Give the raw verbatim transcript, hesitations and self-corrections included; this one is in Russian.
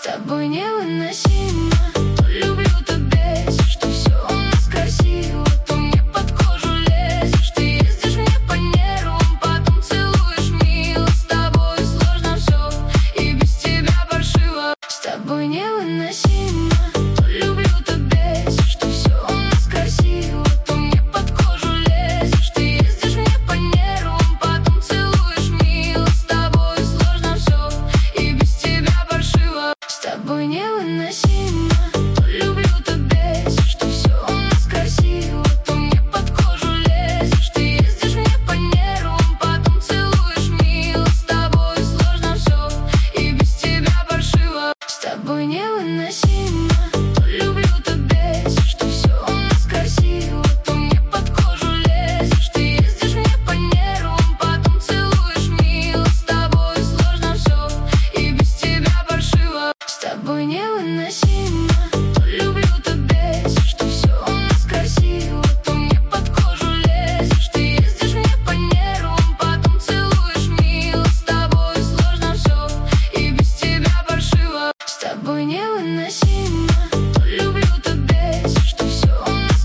тобой невыносимо. То люблю, то бесишь, что все у нас красиво, то мне под кожу лезешь. Ты ездишь мне по нервам, потом целуешь мило. С тобой сложно все, и без тебя паршиво. С тобой невыносимо. То люблю, то бесишь, что все у нас красиво, то мне под кожу лезешь. Ты ездишь мне по нервам, потом целуешь мило. С тобой сложно все, и без тебя паршиво. С тобой невыносимо. То люблю, то бесишь, что все у нас красиво, то мне под кожу лезешь. Ты ездишь мне по нервам, потом целуешь мило. С тобой сложно все, и без тебя паршиво. С тобой невыносимо. То люблю, то бесишь, что все у нас красиво, то мне под кожу лезешь. Ты ездишь мне по нервам, потом целуешь мило. С тобой сложно все, и без тебя паршиво. С тобой не